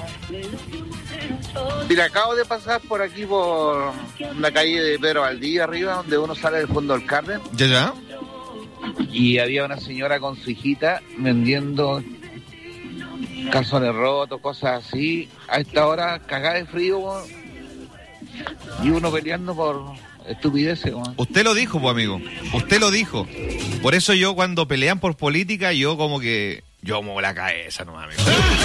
Mira, acabo de pasar por aquí por la calle de Pedro Valdivia arriba, donde uno sale del fondo del Carmen. Ya, ya. Y había una señora con su hijita vendiendo calzones rotos, cosas así. A esta hora, cagada de frío, y uno peleando por estupideces. Usted lo dijo, pues amigo. Usted lo dijo. Por eso yo cuando pelean por política, yo como que... Yo muevo la cabeza nomás, amigo.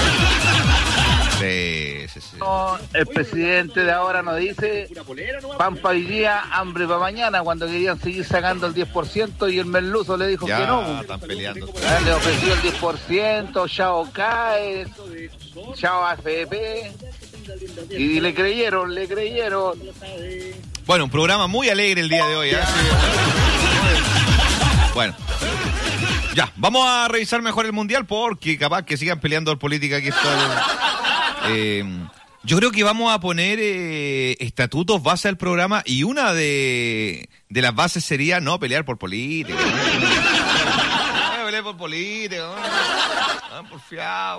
Sí, sí, sí. No, el presidente de ahora nos dice pan para hoy día, hambre para mañana, cuando querían seguir sacando el diez por ciento y el merluzo le dijo ya, que no. Están peleando. Le ofreció el diez por ciento, chao C A E S, chao A F P, y le creyeron, le creyeron. Bueno, un programa muy alegre el día de hoy, ¿eh? Bueno. Ya, vamos a revisar mejor el Mundial porque capaz que sigan peleando por política aquí. Eh, yo creo que vamos a poner eh, estatutos base al programa y una de, de las bases sería no pelear por política. No pelear por política. No, no, por fiado.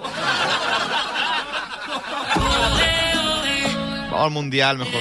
Vamos al Mundial mejor.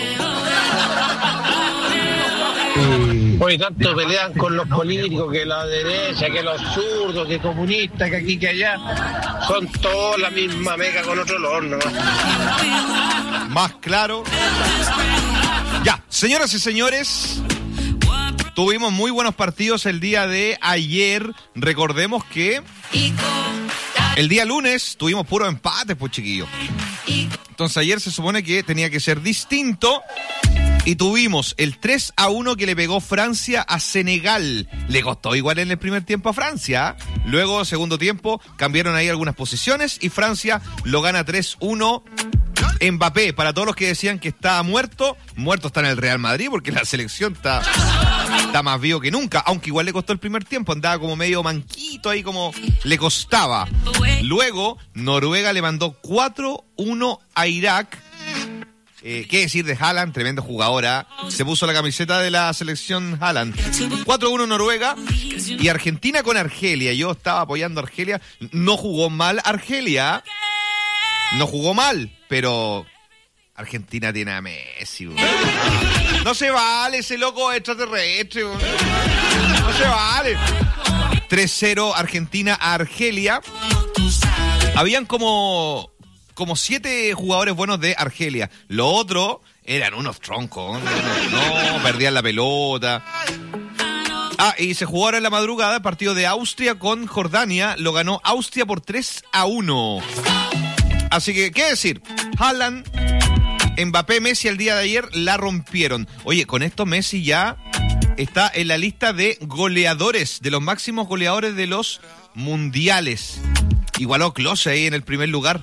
Hoy tanto pelean con los políticos, que la derecha, que los zurdos, que comunistas, que aquí, que allá. Son todos la misma meca con otro olor, ¿no? Más claro. Ya, señoras y señores, tuvimos muy buenos partidos el día de ayer. Recordemos que el día lunes tuvimos puros empates, pues chiquillos. Entonces ayer se supone que tenía que ser distinto. Y tuvimos el tres a uno que le pegó Francia a Senegal. Le costó igual en el primer tiempo a Francia. Luego, segundo tiempo, cambiaron ahí algunas posiciones y Francia lo gana tres uno. Mbappé, para todos los que decían que estaba muerto, muerto está en el Real Madrid porque la selección está, está más vivo que nunca. Aunque igual le costó el primer tiempo, andaba como medio manquito ahí, como le costaba. Luego, Noruega le mandó cuatro uno a Irak. Eh, ¿Qué decir de Haaland? Tremendo jugadora. Se puso la camiseta de la selección Haaland. cuatro uno Noruega y Argentina con Argelia. Yo estaba apoyando a Argelia. No jugó mal Argelia. No jugó mal, pero Argentina tiene a Messi. Bro. No se vale ese loco extraterrestre. Bro. No se vale. tres cero Argentina a Argelia. Habían como... como siete jugadores buenos de Argelia. Lo otro eran unos troncos. No, no perdían la pelota. Ah, y se jugó ahora en la madrugada el partido de Austria con Jordania. Lo ganó Austria por tres a uno. Así que, ¿qué decir? Haaland, Mbappé, Messi el día de ayer la rompieron. Oye, con esto Messi ya está en la lista de goleadores, de los máximos goleadores de los mundiales. Igualó Klose ahí en el primer lugar.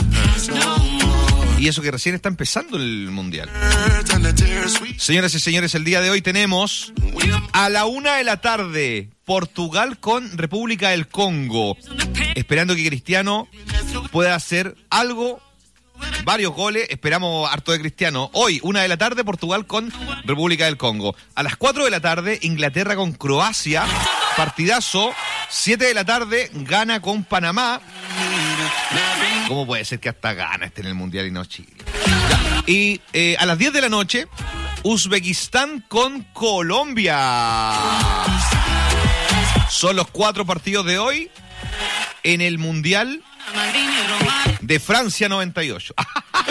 Y eso que recién está empezando el mundial. Señoras y señores, el día de hoy tenemos a la una de la tarde Portugal con República del Congo. Esperando que Cristiano pueda hacer algo, varios goles. Esperamos harto de Cristiano. Hoy, una de la tarde, Portugal con República del Congo. A las cuatro de la tarde, Inglaterra con Croacia. Partidazo. siete de la tarde, Ghana con Panamá. ¿Cómo puede ser que hasta Ghana esté en el Mundial y no Chile? Ya. Y eh, a las diez de la noche, Uzbekistán con Colombia. Son los cuatro partidos de hoy en el Mundial de Francia noventa y ocho.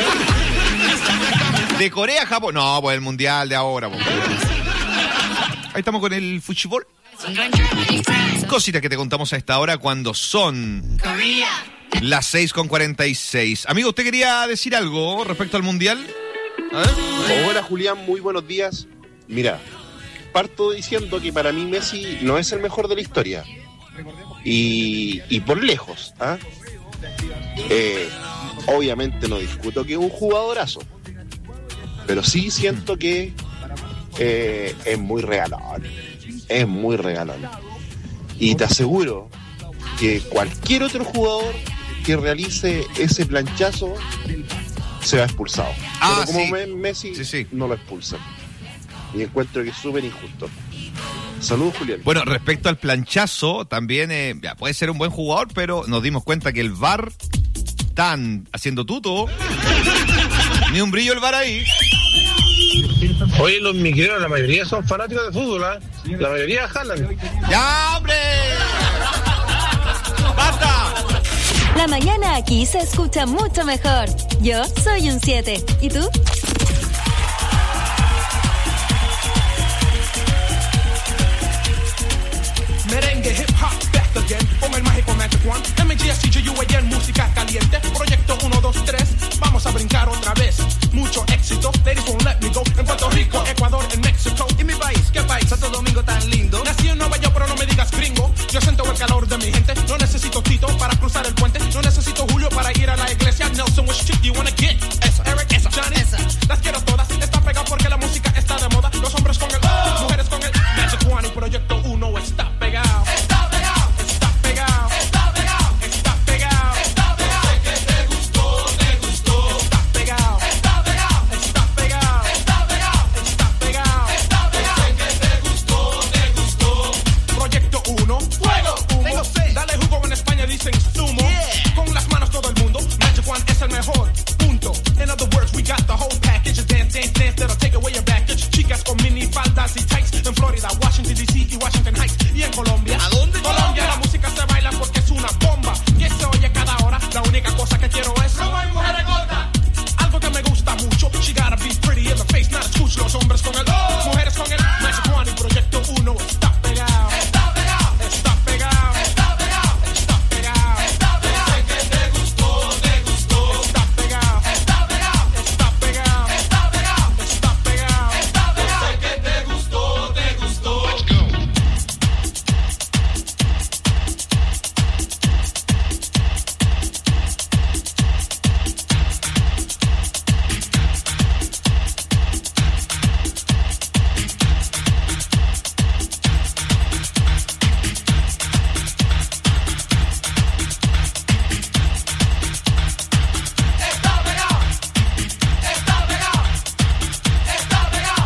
De Corea, Japón. No, pues el Mundial de ahora. Pues. Ahí estamos con el fútbol. Cositas que te contamos a esta hora cuando son las seis con cuarenta y seis. Amigo, ¿usted quería decir algo respecto al Mundial? A ver. Hola Julián, muy buenos días. Mira, parto diciendo que para mí Messi no es el mejor de la historia. Y, y por lejos. ¿ah? Eh, obviamente no discuto que es un jugadorazo. Pero sí siento que eh, es muy regalón. Es muy regalón. Y te aseguro que cualquier otro jugador que realice ese planchazo se va expulsado. Ah, pero como sí. me- Messi Sí, sí. no lo expulsan. Y encuentro que es súper injusto. Saludos, Julián. Bueno, respecto al planchazo, también eh, ya, puede ser un buen jugador, pero nos dimos cuenta que el V A R están haciendo tuto. Ni un brillo el V A R ahí. Oye, los migreros, la mayoría son fanáticos de fútbol, ¿ah? La mayoría jalan. ¡Ya, hombre! ¡Basta! La mañana aquí se escucha mucho mejor. Yo soy un siete. ¿Y tú? Merengue, hip hop, back again, con el mágico Magic One. M G S C G U A N, música caliente. Proyecto uno, dos, tres, vamos a brincar otra vez. Mucho éxito, ladies won't let me go. En Puerto Rico, Ecuador, en México. ¿Y mi país? ¿Qué país? Santo Domingo tan lindo. Nací en Nueva York, pero no me digas gringo. Yo siento el calor de mi gente. No necesito Tito para cruzar el puente. No necesito Julio para ir a la iglesia. Nelson, which chick you wanna get? Esa, Eric, esa, Johnny, esa. Las quiero todas. Está pegado porque la música está de moda. Los hombres con el oh, mujeres con el Magic One. Y Proyecto uno está pegado. Está pegado. Está pegado. Está pegado. Está pegado. Está pegado. Sé que te gustó, te gustó. Está pegado. Está pegado. Está pegado. Está pegado. Está pegado. Está pegado. Sé que te gustó, te gustó. Proyecto uno. Fuego. Humo. Dale jugo en España dicen zumo. Con las manos todo el mundo. Magic One es el mejor. Punto. In other words, we got the whole package. Dance, dance, dance. That'll take away your baggage. Chicas con mini faldas y tights. En Florida, Washington D C y Washington Heights. Y en Colombia. ¿A dónde? Colombia. La música se baila porque es una bomba. Que se oye cada hora. La única cosa que quiero es robo y mujeres gordas. Algo que me gusta mucho. She gotta be pretty in the face, not a scooch. Los hombres con el oh, mujeres con el Magic One y Proyecto uno está pegado. Está pegado. Está pegado. Está pegado. Está pegado. Está pegado. Sé que te gustó, te gustó. Está pegado. Está pegado. Está pegado. Está pegado. Está pegado. Está pegado. Sé que te gustó, te gustó. Está pegado. Está pegado. Está pegado.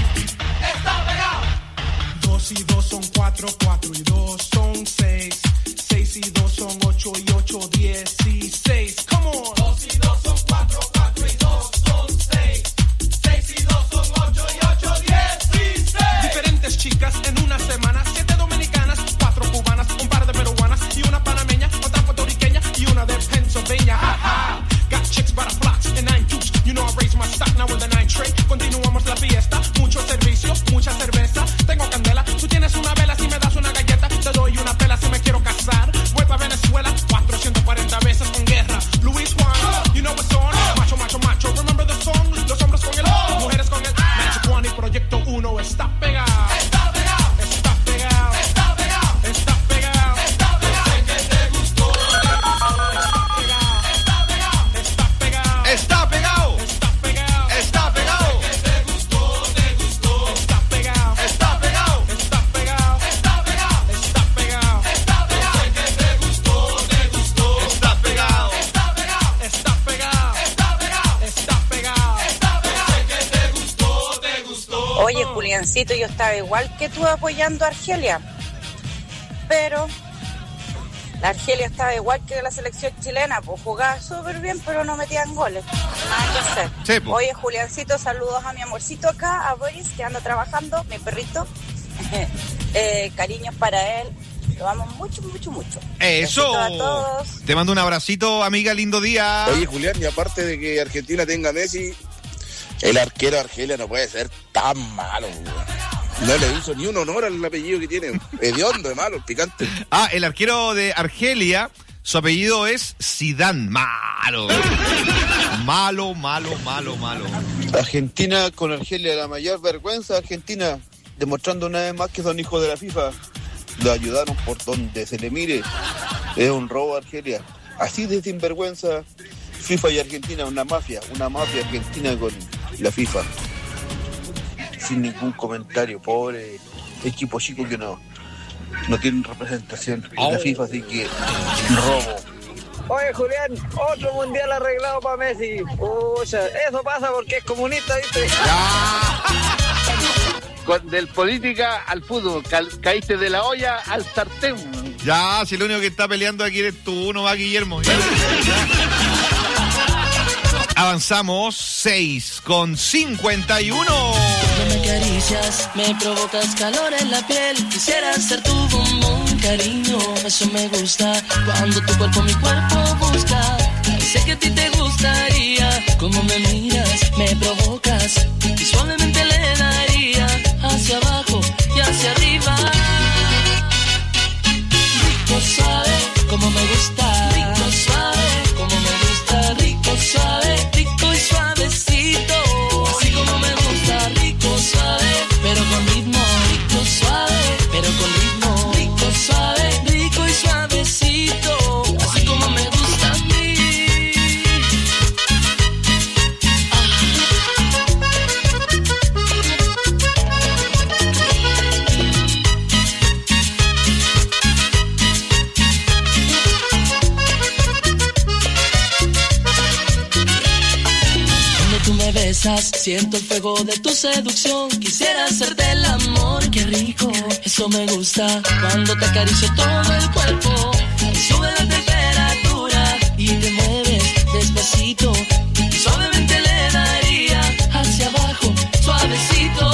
Está pegado. Dos y dos son cuatro, cuatro y dos son seis. Seis y dos son ocho y ocho, dieciséis. Come on. Dos y dos son cuatro, cuatro y dos son seis. Seis y dos son ocho y ocho, dieciséis. Diferentes chicas en una semana. Siete dominicanas, cuatro cubanas, un par de peruanas y una panameña, otra puertorriqueña y una de Pennsylvania. Ha, ha. Got chicks by the blocks and nine dukes. You know I raise my stock now with the nine tray. Continuamos la fiesta, mucho servicio, mucha cerveza. Tengo candela, tú tienes una vela, si me das una galleta, te doy una pela si me quiero casar. Voy pa' Venezuela, cuatrocientas cuarenta veces con guerra. Luis Juan, you know what's on. Macho, macho, macho, remember the song. Los hombres con el mujeres con el Magic One y Proyecto uno está pegado. Está pegado. Está pegado. Está pegado. Está pegado. Está pegado. Sé que te gustó. Está pegado. Está pegado. Está pegado. Está pegado. Está pegado. Está pegado. Sé que te gustó, te gustó. Está pegado. Está pegado. Está pegado. Está pegado. Está pegado. Está pegado. Sé que te gustó, te gustó. Está pegado. Está pegado. Está pegado. Está pegado. Está pegado. Está pegado. Sé que te gustó, te gustó. Oye, Juliancito, yo estaba igual que tú apoyando a Argelia, pero la Argelia estaba igual que la selección chilena, pues jugaba súper bien, pero no metían goles. Nada que hacer. Sí, pues. Oye, Juliancito, saludos a mi amorcito acá, a Boris, que anda trabajando, mi perrito. eh, cariños para él. Lo amo mucho, mucho, mucho. Eso. Besitos a todos. Te mando un abracito, amiga, lindo día. Oye, Julián, y aparte de que Argentina tenga Messi, el arquero de Argelia no puede ser tan malo, güey. No le hizo ni un honor al apellido que tiene. Hediondo, de malo, picante. Ah, el arquero de Argelia, su apellido es Zidane. Malo. Malo, malo, malo, malo. Argentina con Argelia, la mayor vergüenza de Argentina, demostrando una vez más que son hijos de la FIFA. Lo ayudaron por donde se le mire. Es un robo a Argelia. Así de sinvergüenza, FIFA y Argentina, una mafia, una mafia argentina con la FIFA. Sin ningún comentario, pobre equipo chico que no, no tiene representación en oh. la FIFA, así que robo. Oye, Julián, otro mundial arreglado para Messi. Pucha, eso pasa porque es comunista, ¿viste? Con, del política al fútbol, Cal, caíste de la olla al sartén. Ya, si lo único que está peleando aquí eres tú, no va Guillermo. Avanzamos, seis con cincuenta y uno. Cuando me acaricias, me provocas calor en la piel. Quisiera ser tu bombón, cariño, eso me gusta. Cuando tu cuerpo mi cuerpo busca, sé que a ti te gustaría. Como me miras, me provocas y suavemente le daría hacia abajo y hacia arriba. Rico suave, como me gusta. Rico suave, como me gusta. Rico suave, rico y suavecito. Así como me gusta. Rico suave, pero con ritmo. Rico suave, pero con ritmo. Rico suave, rico y suavecito. Así como me gusta a mí. Besas, siento el fuego de tu seducción. Quisiera hacerte el amor, qué rico. Eso me gusta cuando te acaricio todo el cuerpo. Sube la temperatura y te mueves despacito. Y suavemente le daría hacia abajo, suavecito.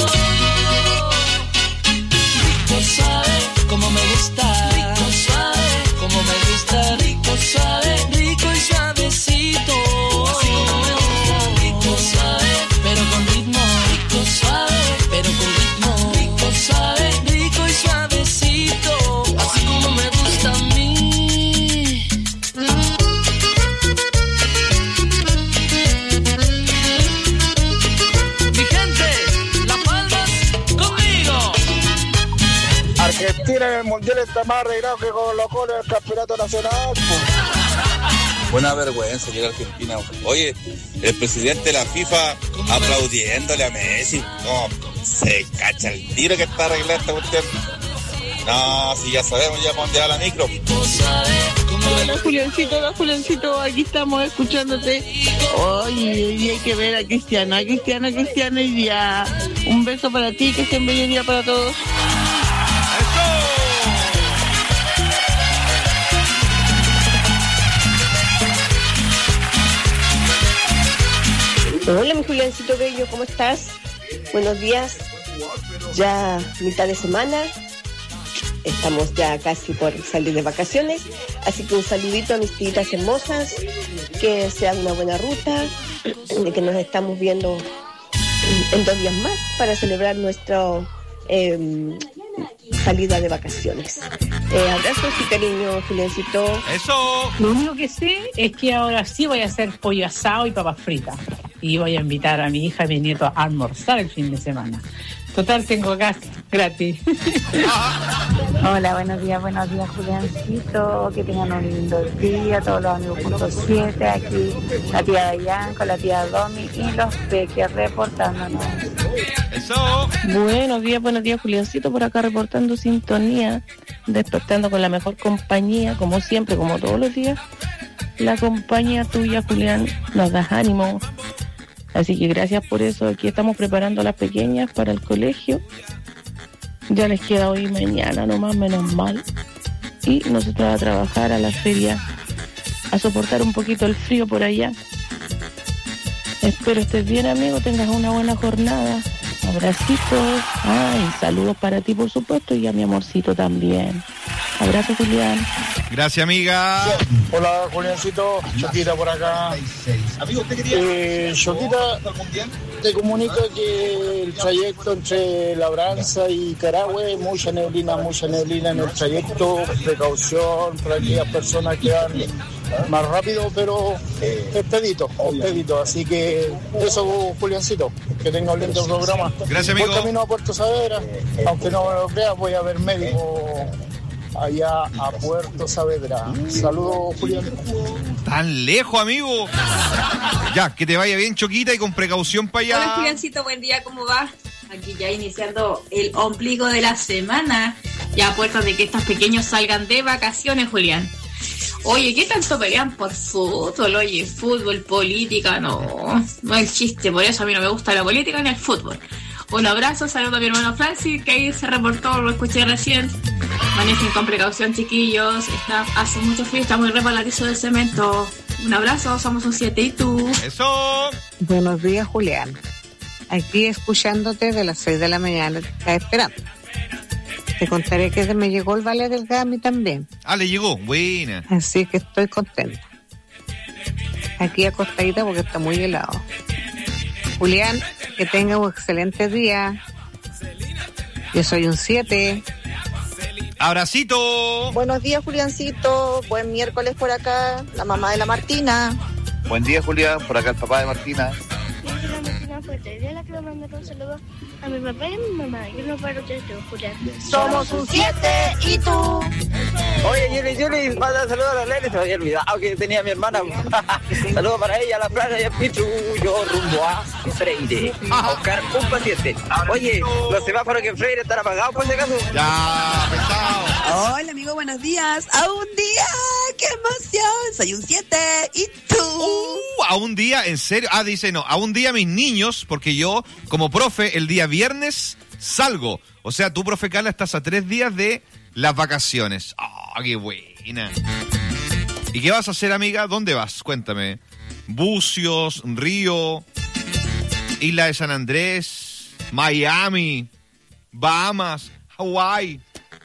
Rico suave, como me gusta. Rico suave, como me gusta. Rico suave, rico y suavecito. Así como me gusta. Rico suave, pero con ritmo. Rico suave, pero con ritmo. Rico suave, rico y suavecito. Así como me gusta a mí. Mi gente, Las Palmas conmigo. Argentina en el mundial está más arreglado que Colo Colo en el campeonato nacional. Buena vergüenza llegar a Argentina. Oye, el presidente de la FIFA aplaudiéndole a Messi. No, se cacha el tiro que está arreglando esta cuestión. No, si ya sabemos ya para dónde va la micro. Hola Juliancito, hola Juliancito, aquí estamos escuchándote. Oye, y hay que ver a Cristiano, a Cristiano, a Cristiano y ya. Un beso para ti, que estén bien día para todos. Hola mi Juliancito bello, ¿cómo estás? Buenos días, ya mitad de semana, estamos ya casi por salir de vacaciones, así que un saludito a mis tiritas hermosas, que sea una buena ruta, de que nos estamos viendo en dos días más para celebrar nuestra eh, salida de vacaciones. Eh, abrazos y cariño, Juliancito. ¡Eso! Lo único que sé es que ahora sí voy a hacer pollo asado y papas fritas. Y voy a invitar a mi hija y mi nieto a almorzar el fin de semana. Total, tengo gas gratis. Hola, buenos días, buenos días, Juliancito. Que tengan un lindo día, todos los amigos punto siete. Aquí la tía Dayan con la tía Domi y los peques reportándonos. Eso. Buenos días, buenos días, Juliancito, por acá reportando sintonía, despertando con la mejor compañía, como siempre, como todos los días. La compañía tuya, Julián, nos das ánimo. Así que gracias por eso. Aquí estamos preparando a las pequeñas para el colegio. Ya les queda hoy y mañana nomás, menos mal. Y nosotros a trabajar a la feria, a soportar un poquito el frío por allá. Espero estés bien, amigo, tengas una buena jornada. Abracitos. Ah, y saludos para ti, por supuesto, y a mi amorcito también. Abrazo, Julián. Gracias, amiga. Hola, Juliancito. Choquita por acá. Eh, Choquita, te comunico que el trayecto entre Labranza y Carahue, mucha neblina, mucha neblina en el trayecto. Precaución para aquellas personas que van más rápido, pero expedito, expedito. Así que eso, Juliancito. Que tenga un lindo programa. Gracias, amigo. Voy camino a Puerto Saavedra. Aunque no lo creas, voy a ver médico allá a Puerto Saavedra. Saludos, Julián. Tan lejos, amigo. Ya, que te vaya bien, Choquita, y con precaución para allá. Hola, Juliancito, buen día, ¿cómo va? Aquí ya iniciando el ombligo de la semana. Ya a puertas de que estos pequeños salgan de vacaciones, Julián. Oye, ¿qué tanto pelean por fútbol? Oye, fútbol, política, no. No existe, por eso a mí no me gusta la política ni el fútbol. Un abrazo, saludo a mi hermano Francis, que ahí se reportó, lo escuché recién. Manejen con precaución, chiquillos. Está, hace mucho frío, está muy rebaladizo del cemento. Un abrazo, somos un siete y tú. ¡Eso! Buenos días, Julián. Aquí escuchándote de las seis de la mañana, te estaba esperando. Te contaré que me llegó el vale del gas a mí también. Ah, le llegó, buena. Así que estoy contenta. Aquí acostadita porque está muy helado. Julián, que tenga un excelente día. Yo soy un siete. Abracito. Buenos días, Juliancito. Buen miércoles por acá. La mamá de la Martina. Buen día, Julián. Por acá el papá de Martina. Fue Teresa la que me mandó un saludo a mi papá y a mi mamá. Yo no paro de esto, Julián. Somos un siete y tú. Oye, Yuri, Yuri, manda saludos a la Lely. Se me había olvidado que tenía a mi hermana. Saludos para ella, a la playa y a Pichu. Yo rumbo a Freire. A buscar un paciente. Oye, los semáforos que en Freire están apagados, por si acaso. Ya, pesado. Hola, amigo, buenos días. ¡A un día! ¡Qué emoción! Soy un siete. ¿Y tú? Uh, a un día, en serio. Ah, dice no. A un día mis niños, porque yo, como profe, el día viernes salgo. O sea, tú, profe Carla, estás a tres días de las vacaciones. ¡Ah, oh, qué buena! ¿Y qué vas a hacer, amiga? ¿Dónde vas? Cuéntame. Bucios, Río, Isla de San Andrés, Miami, Bahamas, Hawái,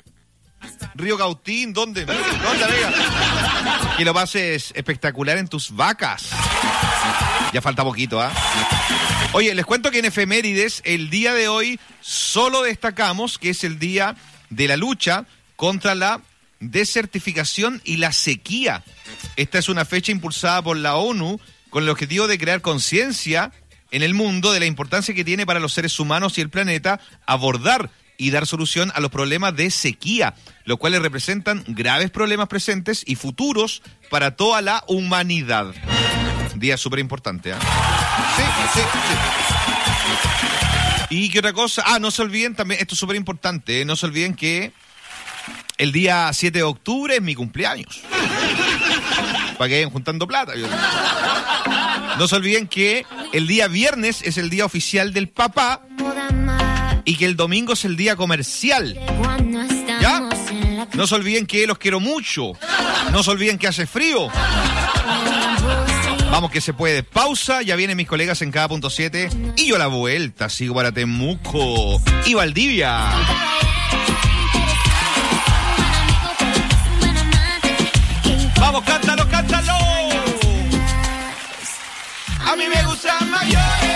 Río Cautín, ¿dónde? ¿Dónde, amiga? Que lo pases espectacular en tus vacas. Ya falta poquito, ¿ah? ¿eh? Oye, les cuento que en Efemérides, el día de hoy, solo destacamos que es el día de la lucha contra la desertificación y la sequía. Esta es una fecha impulsada por la ONU con el objetivo de crear conciencia en el mundo de la importancia que tiene para los seres humanos y el planeta abordar y dar solución a los problemas de sequía, los cuales representan graves problemas presentes y futuros para toda la humanidad. Día súper importante, ¿eh? Sí, sí, sí. ¿Y qué otra cosa? Ah, no se olviden también, esto es súper importante, ¿eh? No se olviden que el día siete de octubre es mi cumpleaños. Para que vayan juntando plata. No se olviden que el día viernes es el día oficial del papá y que el domingo es el día comercial. ¿Ya? No se olviden que los quiero mucho. No se olviden que hace frío. Vamos que se puede. Pausa, ya vienen mis colegas en cada punto siete y yo a la vuelta sigo para Temuco y Valdivia. Vamos, cántalo, cántalo. A mí me gustan mayores.